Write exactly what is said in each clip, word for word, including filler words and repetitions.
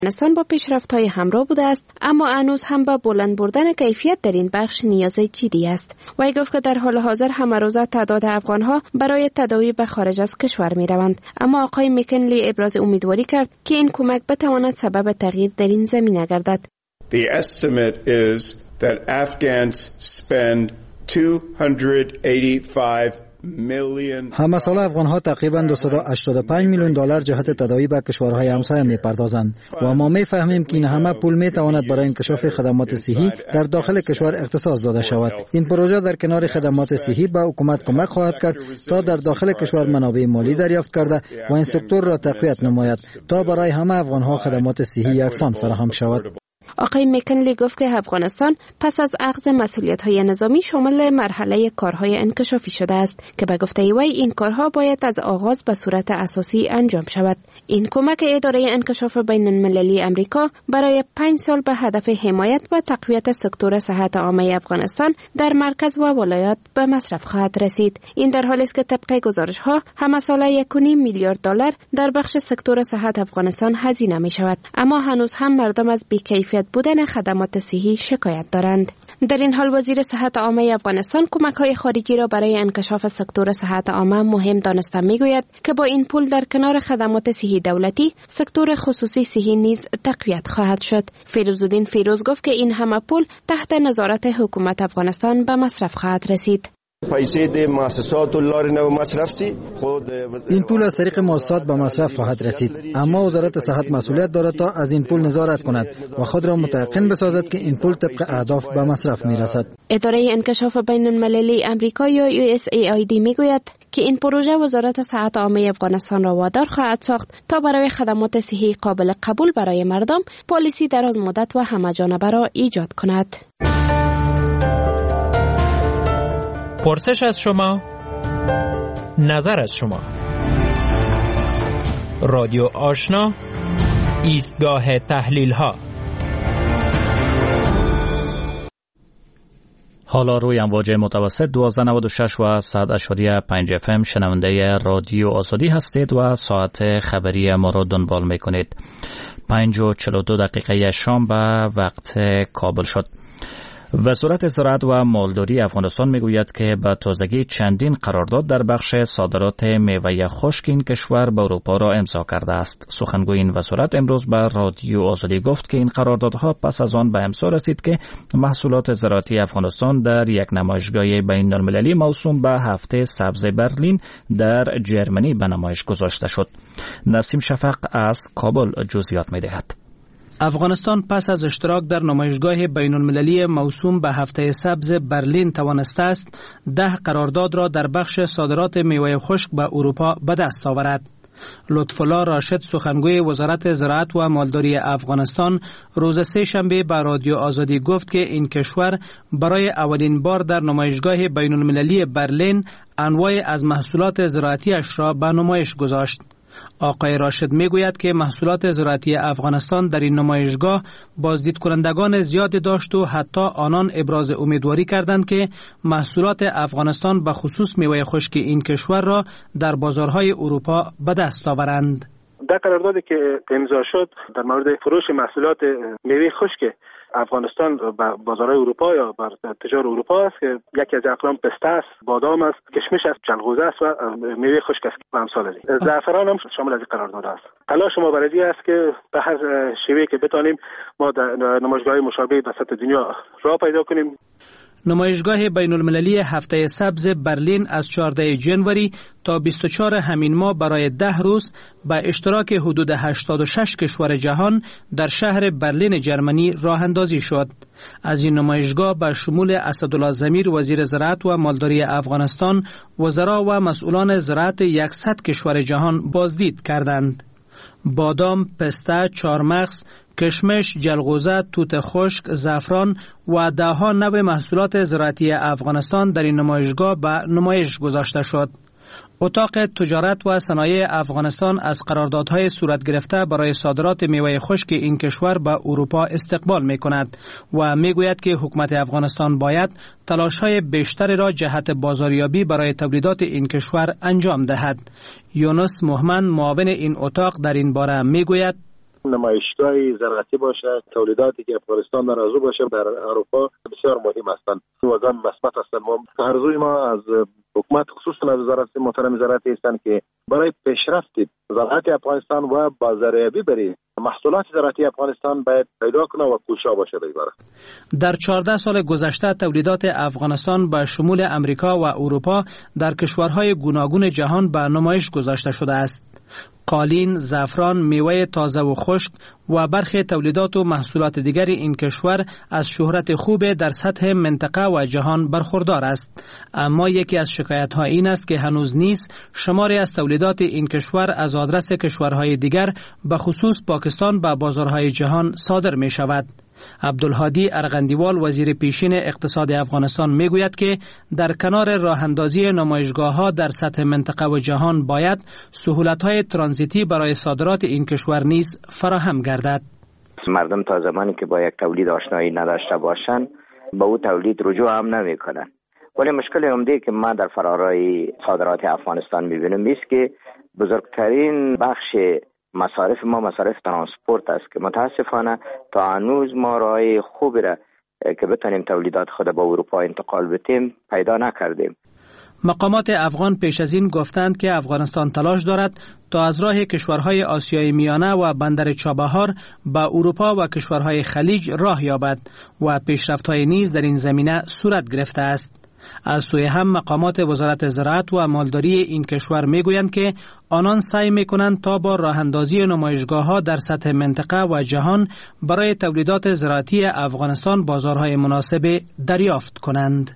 افغانستان با پیشرفت‌های همراه بوده است، اما هنوز هم به بلند بردن کیفیت در این بخش نیاز جدی است. وی گفت که در حال حاضر همه روزه تعداد افغان‌ها برای تداوی به خارج از کشور می‌روند، اما آقای مکنلی ابراز امیدواری کرد که این کمک بتواند سبب تغییر در این زمینه گردد. The estimate is that Afghans spend two hundred eighty-five همه سال افغان ها تقریبا دویست و هشتاد و پنج میلیون دلار جهت تداوی به کشورهای همسایه میپردازند و ما میفهمیم که این همه پول میتواند برای انکشاف خدمات صحی در داخل کشور اختصاص داده شود. این پروژه در کنار خدمات صحی به حکومت کمک خواهد کرد تا در داخل کشور منابع مالی دریافت کرده و این سکتور را تقویت نماید تا برای همه افغان ها خدمات صحی یکسان فراهم شود. آقای مکنلی گفت که افغانستان پس از اخذ مسئولیت‌های نظامی شامل مرحله کارهای انکشافی شده است که به گفته وی این کارها باید از آغاز به صورت اساسی انجام شود. این کمک اداره انکشاف بین المللی امریکا برای پنج سال به هدف حمایت و تقویت سکتور صحت عامه افغانستان در مرکز و ولایات به مصرف خواهد رسید. این در حالی است که طبق گزارش‌ها همه ساله یک و نیم میلیارد دلار در بخش سکتور صحت افغانستان هزینه می شود، اما هنوز هم مردم از بی‌کیفیت بودن خدمات صحی شکایت دارند. در این حال وزیر صحت عامه افغانستان کمک‌های خارجی را برای انکشاف سکتور صحت عامه مهم دانسته می‌گوید که با این پول در کنار خدمات صحی دولتی، سکتور خصوصی صحی نیز تقویت خواهد شد. فیروزالدین فیروز گفت که این همه پول تحت نظارت حکومت افغانستان به مصرف خواهد رسید. این پول از طریق مؤسسات به مصرف خواهد رسید، اما وزارت صحت مسئولیت دارد تا از این پول نظارت کند و خود را متيقن بسازد که این پول طبق اهداف به مصرف میرسد. اداره انکشاف بین المللی امریکا یا یو اس ای آی دی میگوید که این پروژه وزارت صحت عامه افغانستان را وادار خواهد ساخت تا برای خدمات صحی قابل قبول برای مردم پالیسی دراز مدت و همه‌جانبه را ایجاد کند. پرسش از شما، نظر از شما. رادیو آشنا، ایستگاه تحلیل ها. حالا روی امواج متوسط دوازده نود و شش و صد اشاری پنج اف ام شنونده رادیو آزادی هستید و ساعت خبری ما را دنبال میکنید. پنج و چهل و دو دقیقه شام به وقت کابل شد. وزارت زراعت و مالداری افغانستان میگوید که به تازگی چندین قرارداد در بخش صادرات میوه خشک این کشور به اروپا را امضا کرده است. سخنگوی این وزارت امروز به رادیو آزادی گفت که این قراردادها پس از آن به امضا رسید که محصولات زراعتی افغانستان در یک نمایشگاه بین المللی موسوم به هفته سبز برلین در جرمنی به نمایش گذاشته شد. نسیم شفق از کابل جزئیات می‌دهد. افغانستان پس از اشتراک در نمایشگاه بین المللی موسوم به هفته سبز برلین توانسته است ده قرارداد را در بخش صادرات میوه خشک به اروپا به دست آورد. لطف‌الله راشد سخنگوی وزارت زراعت و مالداری افغانستان روز سه شنبه به رادیو آزادی گفت که این کشور برای اولین بار در نمایشگاه بین المللی برلین انواع از محصولات زراعتیش را به نمایش گذاشت. آقای راشد میگوید که محصولات زراعتی افغانستان در این نمایشگاه بازدید کنندگان زیادی داشت و حتی آنان ابراز امیدواری کردند که محصولات افغانستان به خصوص میوه خشک این کشور را در بازارهای اروپا به دست آورند. در قراردادی که امضا شد در مورد فروش محصولات میوه خشک افغانستان به بازارهای اروپا یا بر تجار اروپا است که یکی از اقلام پسته است، بادام است، کشمش است، جلغوزه است و میوه خشک است و امثال ذلک. زعفران هم شامل از این قرارداد است. تلاش ما برای این است که به هر شیوهی که بتانیم ما در نمایشگاه مشابه به سطح دنیا راه پیدا کنیم. نمایشگاه بین المللی هفته سبز برلین از چهاردهم ژانویه تا بیست و چهارم همین ماه برای ده روز با اشتراک حدود هشتاد و شش کشور جهان در شهر برلین جرمنی راه اندازی شد. از این نمایشگاه به شمول اسدالله ضمیر وزیر زراعت و مالداری افغانستان، وزرا و مسئولان زراعت صد کشور جهان بازدید کردند. بادام، پسته، چارمغز، کشمش، جلغوزه، توت خشک، زعفران و دهها نوع محصولات زراعتی افغانستان در این نمایشگاه به نمایش گذاشته شد. اتاق تجارت و صنایع افغانستان از قراردادهای صورت گرفته برای صادرات میوه خشک این کشور به اروپا استقبال می کند و می گوید که حکومت افغانستان باید تلاش‌های بیشتری را جهت بازاریابی برای تولیدات این کشور انجام دهد. یونس محمد معاون این اتاق در این باره می گوید: نمایشگاه زراعتی باشه، تولیداتی که افغانستان در آرزو باشه در اروپا بسیار مهم هستند. وگان مثبت هستند. ما آرزوی ما از حکومت خصوصا از وزارت محترم زراعتی هستند که برای پیشرفت زراعت افغانستان و بازاریابی برای محصولات زراعتی افغانستان باید پیدا کنه و کوشا باشه. در چهارده سال گذشته تولیدات افغانستان به شمول امریکا و اروپا در کشورهای گوناگون جهان به نمایش گذاشته شده است. قالین، زعفران، میوه تازه و خشک و برخی تولیدات و محصولات دیگر این کشور از شهرت خوب در سطح منطقه و جهان برخوردار است. اما یکی از شکایت‌ها این است که هنوز نیز شماری از تولیدات این کشور از آدرس کشورهای دیگر به خصوص پاکستان به بازارهای جهان صادر می شود. عبدالهادی ارغندیوال وزیر پیشین اقتصاد افغانستان می گوید که در کنار راه اندازی نمایشگاه‌ها در سطح منطقه و جهان باید سهولت‌های ترانزیتی برای صادرات این کشور نیز فراهم گردد. مردم تا زمانی که با یک تولید آشنایی نداشته باشند به او تولید رجوع هم نمی‌کنند. ولی مشکل عمده که ما در فرارای صادرات افغانستان می‌بینیم است که بزرگترین بخش مصارف ما مصارف ترانسپورت است که متاسفانه تا هنوز ما راه خوبی را که بتانیم تولیدات خود به اروپا انتقال بدیم پیدا نکردیم. مقامات افغان پیش از این گفتند که افغانستان تلاش دارد تا از راه کشورهای آسیای میانه و بندر چابهار به اروپا و کشورهای خلیج راه یابد و پیشرفت‌های نیز در این زمینه صورت گرفته است. از سوی هم مقامات وزارت زراعت و مالداری این کشور میگویند که آنان سعی میکنند تا با راه اندازی نمایشگاه‌ها در سطح منطقه و جهان برای تولیدات زراعتی افغانستان بازارهای مناسب دریافت کنند.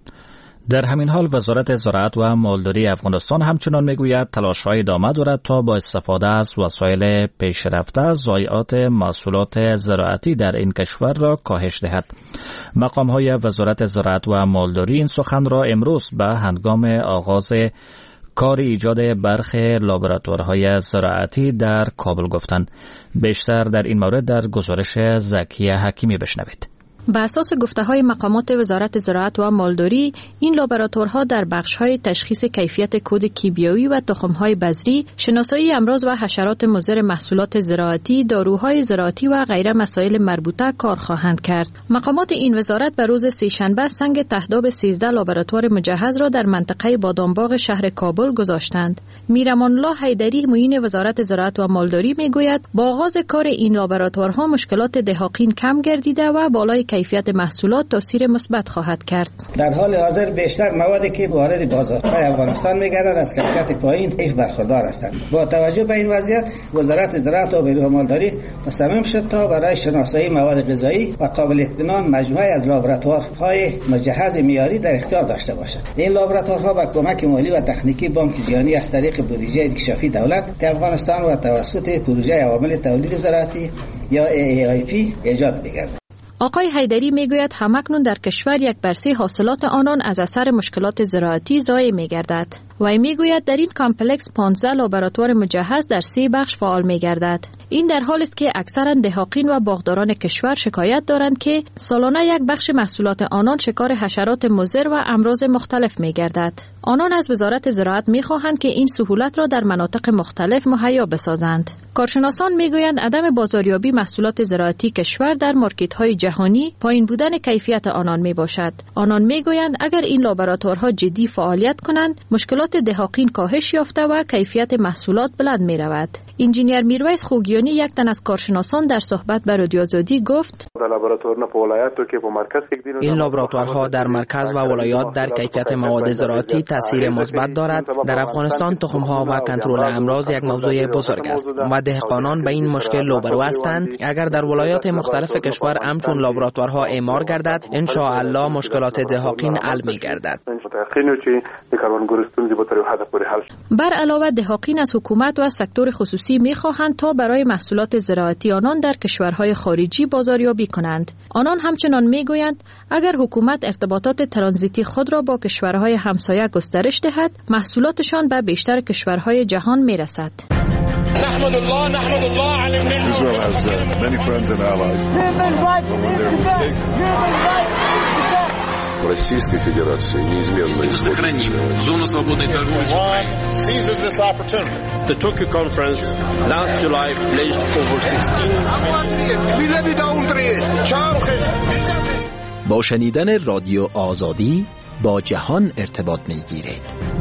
در همین حال وزارت زراعت و مالداری افغانستان همچنان میگوید تلاش‌های ادامه دارد تا با استفاده از وسایل پیشرفته ضایعات محصولات زراعتی در این کشور را کاهش دهد. مقام‌های وزارت زراعت و مالداری این سخن را امروز به هنگام آغاز کار ایجاد برخی لابراتوارهای زراعتی در کابل گفتند. بیشتر در این مورد در گزارش زکیه حکیمی بشنوید. به اساس گفته‌های مقامات وزارت زراعت و مالداری، این لابراتوارها در بخش‌های تشخیص کیفیت کد کیمیایی و تخم‌های بذری، شناسایی امراض و حشرات مضر محصولات زراعتی، داروهای زراعتی و غیره مسائل مربوطه کار خواهند کرد. مقامات این وزارت به روز سه‌شنبه سنگ تهداب سیزده لابراتوار مجهز را در منطقه بادامباغ شهر کابل گذاشتند. میرمان الله حیدری معین وزارت زراعت و مالداری میگوید با آغاز کار این لابراتوارها مشکلات دهاقین کم گردیده و بالای کیفیت محصولات تاثیر مثبت خواهد کرد. در حال حاضر بیشتر موادی که وارد بازارهای افغانستان می‌گردد از کیفیت پایین حیف برخوردار هستند. با توجه به این وضعیت وزارت زراعت و بیروح مالداری مصمم شد تا برای شناسایی مواد غذایی و قابل اطمینان مجموعه از لابراتوارهای مجهز معیاری در اختیار داشته باشد. این لابراتوارها با کمک مالی و تکنیکی بانک جهانی از طریق بودجه انکشافی دولت در افغانستان و توسط پروژه عوامل تولید زراعتی یا ای ای آی پی ایجاد می‌گردد. آقای حیدری میگوید همکنون در کشور یک برسه حاصلات آنان از اثر مشکلات زراعتی ضایع میگردد. و میگوید در این کامپلکس پانزده لابراتوار مجهز در سه بخش فعال میگردد. این در حالی است که اکثرا دهاقین و باغداران کشور شکایت دارند که سالانه یک بخش محصولات آنان شکار حشرات مضر و امراض مختلف میگردد. آنان از وزارت زراعت میخواهند که این سهولت را در مناطق مختلف مهیا بسازند. کارشناسان میگویند عدم بازاریابی محصولات زراعتی کشور در مارکت‌های جهانی پایین بودن کیفیت آنان میباشد. آنان میگویند اگر این لابراتوارها جدی فعالیت کنند، مشکلات دهاقین کاهش یافته و کیفیت محصولات بلند میرود. انجینیر میرویس خوگیانی یک تن از کارشناسان در صحبت با رادیو آزادی گفت: این لابراتوارها در مرکز و ولایات در کیفیت مواد زراعتی تاثیر مثبت دارد. در افغانستان تخم‌ها و کنترل امراض یک موضوع بزرگ است و دهقانان به این مشکل روبرو هستند. اگر در ولایات مختلف کشور همچون لابراتوارها اعمار گردد، ان شاء الله مشکلات دهاقین حل می‌گردد. بر علاوه دهاقین از حکومت و سکتور خصوصی می‌خواهند تا برای محصولات زراعتی آنان در کشورهای خارجی بازاریابی کنند. آنان همچنان می‌گویند اگر حکومت ارتباطات ترانزیتی خود را با کشورهای همسایه گسترش دهد، محصولاتشان به بیشتر کشورهای جهان می‌رسد. نحمد الله نحمد الله على النعمة. Israel has uh, many friends and allies. в Российской Федерации неизменно сохраним зону свободной торговли с Украиной. The Tokyo Conference last July pledged over sixteen با شنیدن رادیو آزادی با جهان ارتباط می‌گیرید.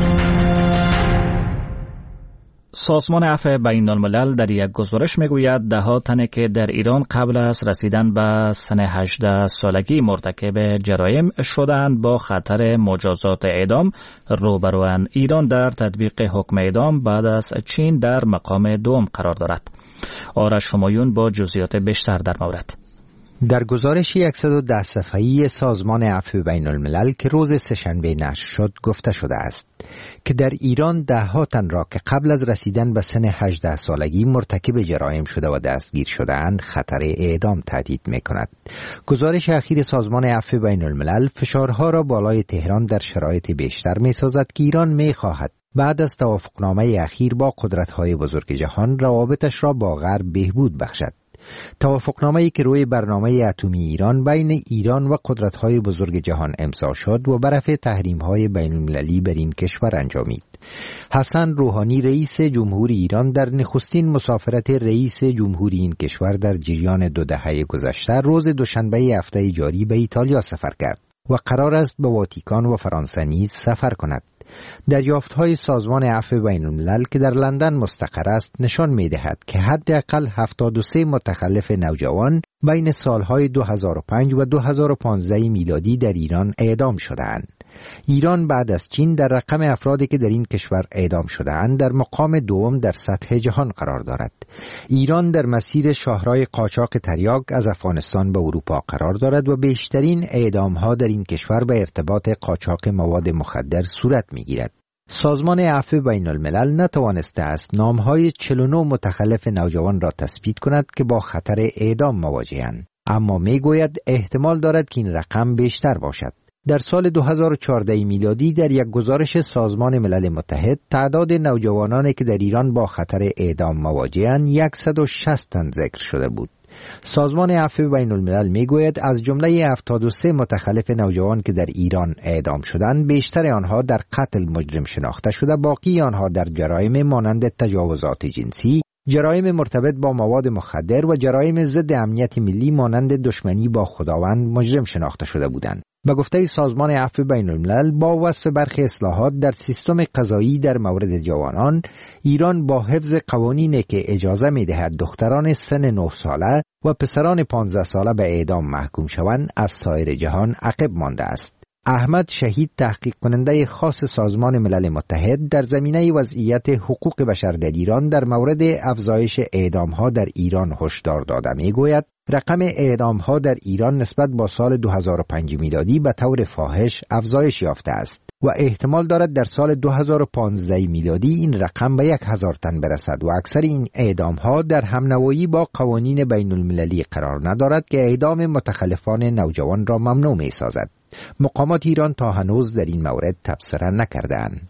سازمان عفو بین الملل در یک گزارش میگوید ده ها تن که در ایران قبل از رسیدن به سن هجده سالگی مرتکب جرایم شدند با خطر مجازات اعدام روبروند. ایران در تطبیق حکم اعدام بعد از چین در مقام دوم قرار دارد. آرش همایون با جزئیات بیشتر در مورد. در گزارش صد و ده صفحه‌ای سازمان عفو بین الملل که روز سه‌شنبه نشر شد گفته شده است که در ایران ده ها تن را که قبل از رسیدن به سن هجده سالگی مرتکب جرایم شده و دستگیر شده‌اند خطر اعدام تهدید می‌کند. گزارش اخیر سازمان عفو بین الملل فشارها را بالای تهران در شرایط بیشتر می‌سازد که ایران می‌خواهد بعد از توافقنامه اخیر با قدرت‌های بزرگ جهان روابطش را با غرب بهبود بخشد. توافقنامه‌ای که روی برنامه اتمی ایران بین ایران و قدرت‌های بزرگ جهان امضا شد و بررسی تحریم‌های بین‌المللی بر این کشور انجامید. حسن روحانی رئیس جمهوری ایران در نخستین مسافرت رئیس جمهوری این کشور در جریان دو دهه گذشته روز دوشنبه هفته جاری به ایتالیا سفر کرد و قرار است به واتیکان و فرانسه نیز سفر کند. دریافت‌های سازمان عفو بین الملل که در لندن مستقر است نشان می‌دهد که حداقل هفتاد و سه متخلف نوجوان بین سالهای دو هزار و پنج و دو هزار و پانزده میلادی در ایران اعدام شده‌اند. ایران بعد از چین در رقم افرادی که در این کشور اعدام شده‌اند در مقام دوم در سطح جهان قرار دارد. ایران در مسیر شاهراه قاچاق تریاک از افغانستان به اروپا قرار دارد و بیشترین اعدام‌ها در این کشور به ارتباط قاچاق مواد مخدر صورت می‌گیرد. سازمان عفو بین الملل نتوانسته است نام‌های چهل و نه متخلف نوجوان را تثبیت کند که با خطر اعدام مواجه‌اند، اما می‌گوید احتمال دارد که این رقم بیشتر باشد. در سال دو هزار و چهارده میلادی در یک گزارش سازمان ملل متحد تعداد نوجوانانی که در ایران با خطر اعدام مواجه‌اند صد و شصت تن ذکر شده بود. سازمان عفو بین الملل میگوید از جمله هفتاد و سه متخلف نوجوان که در ایران اعدام شدند بیشتر آنها در قتل مجرم شناخته شده، باقی آنها در جرایم مانند تجاوزات جنسی، جرایم مرتبط با مواد مخدر و جرایم ضد امنیت ملی مانند دشمنی با خداوند مجرم شناخته شده بودند. به گفته سازمان عفو بین الملل با وصف برخی اصلاحات در سیستم قضایی در مورد جوانان، ایران با حفظ قوانینی که اجازه می‌دهد دختران سن نه ساله و پسران پانزده ساله به اعدام محکوم شوند از سایر جهان عقب مانده است. احمد شهید تحقیق کننده خاص سازمان ملل متحد در زمینه وضعیت حقوق بشر در ایران در مورد افزایش اعدام‌ها در ایران هشدار داده می‌گوید رقم اعدام‌ها در ایران نسبت با سال دو هزار و پنج میلادی به طور فاحش افزایش یافته است و احتمال دارد در سال دو هزار و پانزده میلادی این رقم به یک هزار تن برسد و اکثر این اعدام‌ها در همنوایی با قوانین بین المللی قرار ندارد که اعدام متخلفان نوجوان را ممنوع می‌سازد. مقامات ایران تا هنوز در این مورد تبصره نکردند.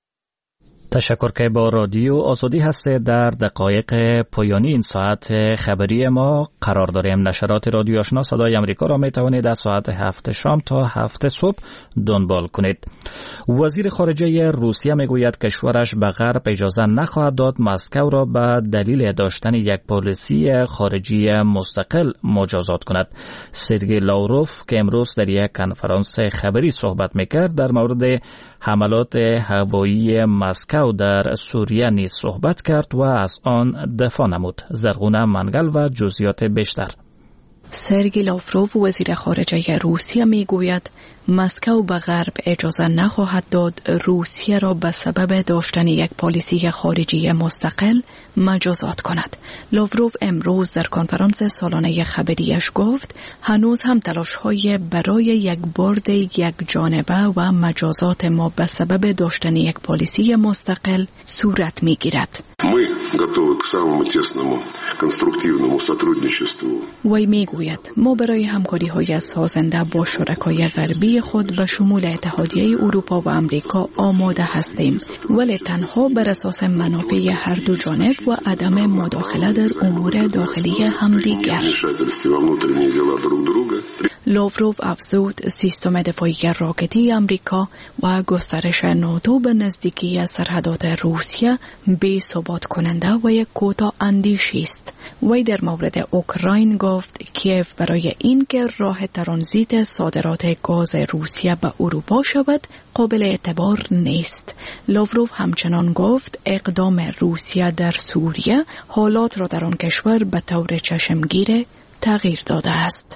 تشکر که با رادیو آزادی هستید. در دقایق پایانی این ساعت خبری ما قرار داریم. نشرات رادیو آشنا صدای امریکا را می توانید از ساعت هفت شام تا هفت صبح دنبال کنید. وزیر خارجه روسیه می گوید کشورش به غرب اجازه نخواهد داد مسکو را به دلیل داشتن یک پالیسی خارجی مستقل مجازات کند. سرگئی لاوروف که امروز در یک کنفرانس خبری صحبت میکرد در مورد حملات هوایی مسکو در سوریه نیز صحبت کرد و از آن دفاع نمود. زرغونه منگل و جزئیات بیشتر. سرگئی لاوروف وزیر خارجه روسیه میگوید مسکو به غرب اجازه نخواهد داد روسیه را به سبب داشتن یک پالیسی خارجی مستقل مجازات کند. لاوروف امروز در کنفرانس سالانه خبریش گفت هنوز هم تلاش‌های برای یک برد یک جانبه و مجازات ما به سبب داشتن یک پالیسی مستقل صورت میگیرد. Мы готовы к самому тесному конструктивному сотрудничеству. وی میگوید ما برای همکاری های سازنده با شرکای غربی خود به شمول اتحادیه اروپا و امریکا آماده هستیم، ولی تنها بر اساس منافع هر دو جانب و عدم مداخله در امور داخلی همدیگر. لاوروف افزود سیستم دفاعی راکتی امریکا و گسترش ناتو به نزدیکی سرحدات روسیه بی ثبات کننده و یک کوتاه اندیشی است. وی در مورد اوکراین گفت کیف برای اینکه راه ترانزیت صادرات گاز روسیه به اروپا شود قابل اعتبار نیست. لاوروف همچنان گفت اقدام روسیه در سوریه حالات را در آن کشور به طور چشمگیر تغییر داده است.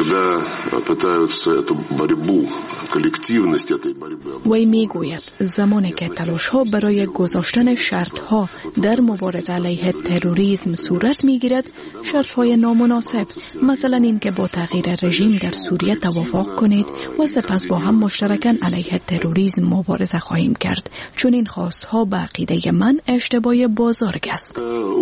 وی می گوید زمانی که تلاش ها برای گذاشتن شرط ها در مبارزه علیه تروریسم صورت می گیرد، شرط های نامناسب، مثلا این که با تغییر رژیم در سوریه توافق کنید و سپس با هم مشترکاً علیه تروریسم مبارزه خواهیم کرد، چون این خواست ها به عقیده من اشتباه بزرگ است.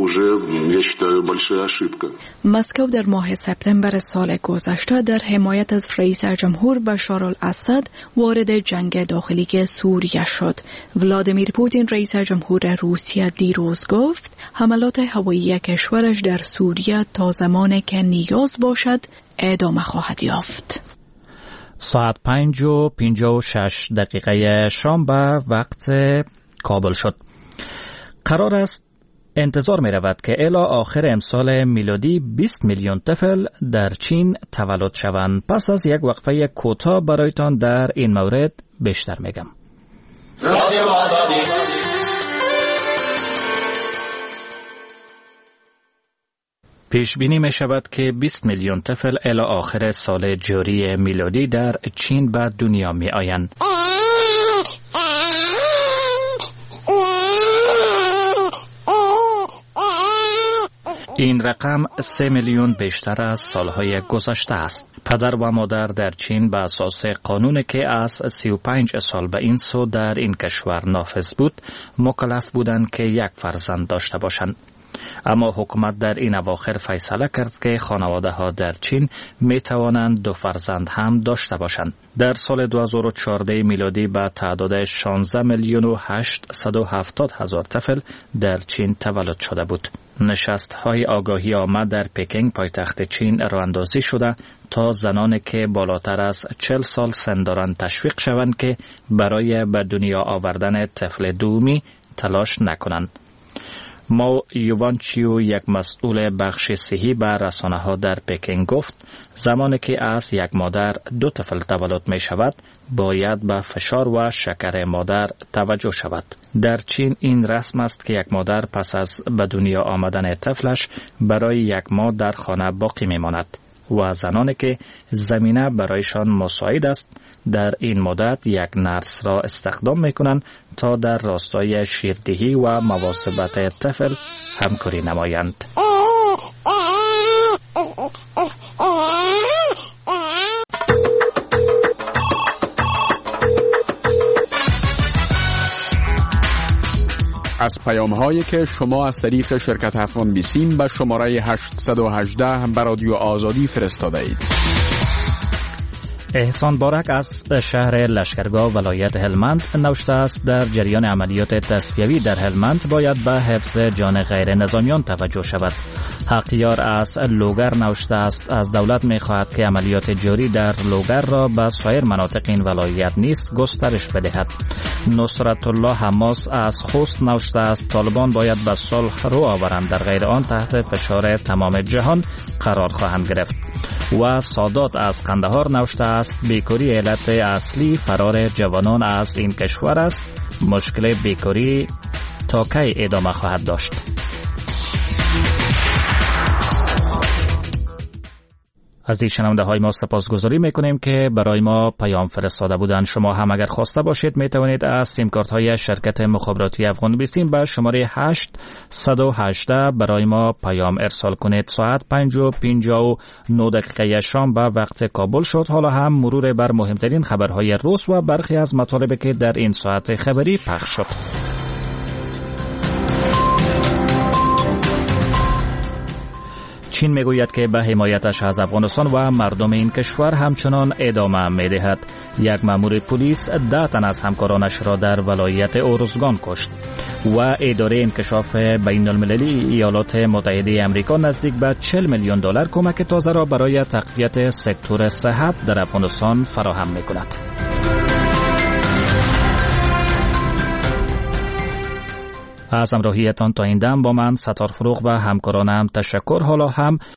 مسکو در ماه سپتامبر سال گذشته در حمایت از رئیس جمهور بشار الاسد وارد جنگ داخلی سوریه شد. ولادیمیر پوتین رئیس جمهور روسیه دیروز گفت حملات هوایی کشورش در سوریه تا زمانی که نیاز باشد ادامه خواهد یافت. ساعت پنج و پنجاه و شش دقیقه شام به وقت کابل شد. قرار است انتظار می رود که الی آخر امسال میلادی بیست میلیون طفل در چین تولد شوند. پس از یک وقفه کوتاه برایتان در این مورد بیشتر میگم. پیش بینی می شود که بیست میلیون طفل الی آخر سال جاری میلادی در چین به دنیا می آیند. این رقم سه میلیون بیشتر از سالهای گذشته است. پدر و مادر در چین به اساس قانونی که از سی و پنج سال به این سو در این کشور نافذ بود مکلف بودند که یک فرزند داشته باشند. اما حکومت در این اواخر فیصله کرد که خانواده ها در چین می توانند دو فرزند هم داشته باشند. در سال دو هزار و چهارده میلادی به تعداد شانزده میلیون و هشتصد و هفتاد هزار طفل در چین تولد شده بود. نشست های آگاهی آمد در پکینگ پایتخت چین راه اندازی شده تا زنانی که بالاتر از چهل سال سن دارند تشویق شوند که برای به دنیا آوردن طفل دومی تلاش نکنند. مو یوانچیو یک مسئول بخش صحی بر رسانه ها در پکینگ گفت زمانی که از یک مادر دو طفل تولد می شود باید به فشار و شکر مادر توجه شود. در چین این رسم است که یک مادر پس از به دنیا آمدن طفلش برای یک ماه در خانه باقی می ماند و زنانی که زمینه برایشان مساعد است در این مدت یک نرس را استخدام می کنند تا در راستای شیردهی و مواظبت طفل همکاری نمایند. از پیام هایی که شما از طریق شرکت افغان بیسیم به شماره هشتصد و هجده به رادیو آزادی فرستاده اید. احسان بارک از شهر لشکرگاه ولایت هلمند نوشته است در جریان عملیات تصفیوی در هلمند باید به حفظ جان غیر نظامیان توجه شود. حقیار از لوگر نوشته است از دولت می خواهد که عملیات جاری در لوگر را به سایر مناطق این ولایت نیز گسترش بدهد. نصرت الله حماس از خوست نوشته است طالبان باید به صلح رو آورند، در غیر آن تحت فشار تمام جهان قرار خواهند گرفت. و سادات از قندهار نوشته است بیکاری علت اصلی فرار جوانان از این کشور است. مشکل بیکاری تا کی ادامه خواهد داشت؟ از این شنونده های ما سپاسگزاری میکنیم که برای ما پیام فرستاده بودند. شما هم اگر خواسته باشید می توانید از سیم کارت های شرکت مخابراتی افغان بیسیم به شماره هشت صد و هجده برای ما پیام ارسال کنید. ساعت پنج و پنجاه و نه دقیقه شام به وقت کابل شد. حالا هم مرور بر مهمترین خبرهای روز و برخی از مطالبی که در این ساعت خبری پخش شد. چین میگوید که به حمایتش از افغانستان و مردم این کشور همچنان ادامه میدهد. یک مأمور پلیس ده تن از همکارانش را در ولایت اورزگان کشت. و اداره انکشاف بین المللی ایالات متحده آمریکا نزدیک به چهل میلیون دلار کمک تازه را برای تقویت سکتور صحت در افغانستان فراهم می‌کند. از همراهیتان تا این دم با من ستار فروغ و همکارانم تشکر. حالا هم